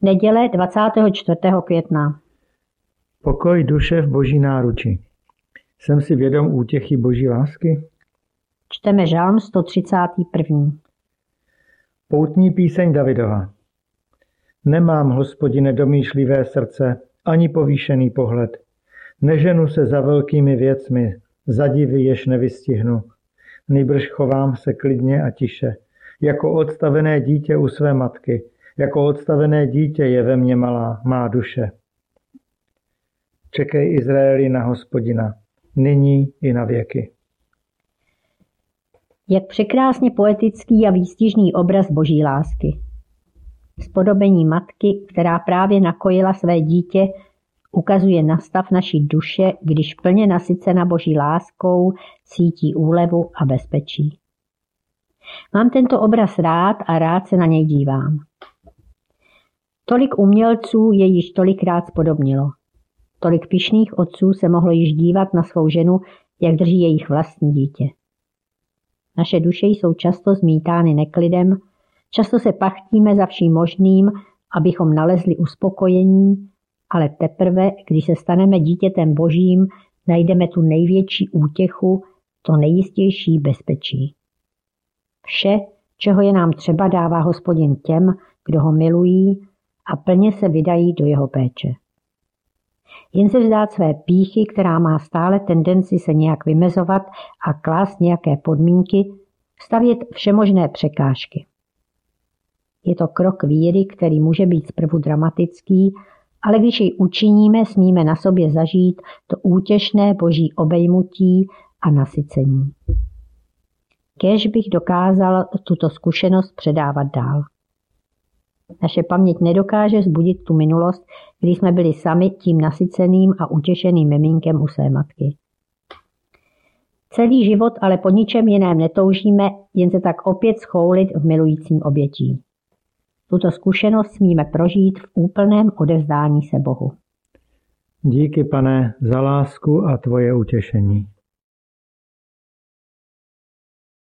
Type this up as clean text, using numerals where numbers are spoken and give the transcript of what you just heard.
Neděle 24. května. Pokoj duše v Boží náruči. Jsem si vědom útěchy Boží lásky? Čteme Žalm 131. Poutní píseň Davidova. Nemám, Hospodine, domýšlivé srdce, ani povýšený pohled. Neženu se za velkými věcmi, za divy, jež nevystihnu. Nýbrž chovám se klidně a tiše, jako odstavené dítě u své matky. Jako odstavené dítě je ve mně malá, má duše. Čekej, Izraeli, na Hospodina, nyní i na věky. Jak překrásně poetický a výstižný obraz Boží lásky. Spodobení matky, která právě nakojila své dítě, ukazuje na stav naší duše, když plně nasycena Boží láskou cítí úlevu a bezpečí. Mám tento obraz rád a rád se na něj dívám. Tolik umělců je již tolikrát spodobnilo. Tolik pyšných otců se mohlo již dívat na svou ženu, jak drží jejich vlastní dítě. Naše duše jsou často zmítány neklidem, často se pachtíme za vším možným, abychom nalezli uspokojení, ale teprve, když se staneme dítětem Božím, najdeme tu největší útěchu, to nejistější bezpečí. Vše, čeho je nám třeba, dává Hospodin těm, kdo ho milují a plně se vydají do jeho péče. Jen se vzdát své pýchy, která má stále tendenci se nějak vymezovat a klást nějaké podmínky, stavět všemožné překážky. Je to krok víry, který může být zprvu dramatický, ale když jej učiníme, smíme na sobě zažít to útěšné Boží obejmutí a nasycení. Kéž bych dokázal tuto zkušenost předávat dál. Naše paměť nedokáže vzbudit tu minulost, kdy jsme byli sami tím nasyceným a utěšeným miminkem u své matky. Celý život ale po ničem jiném netoužíme, jen se tak opět schoulit v milujícím obětí. Tuto zkušenost smíme prožít v úplném odevzdání se Bohu. Díky, Pane, za lásku a tvoje utěšení.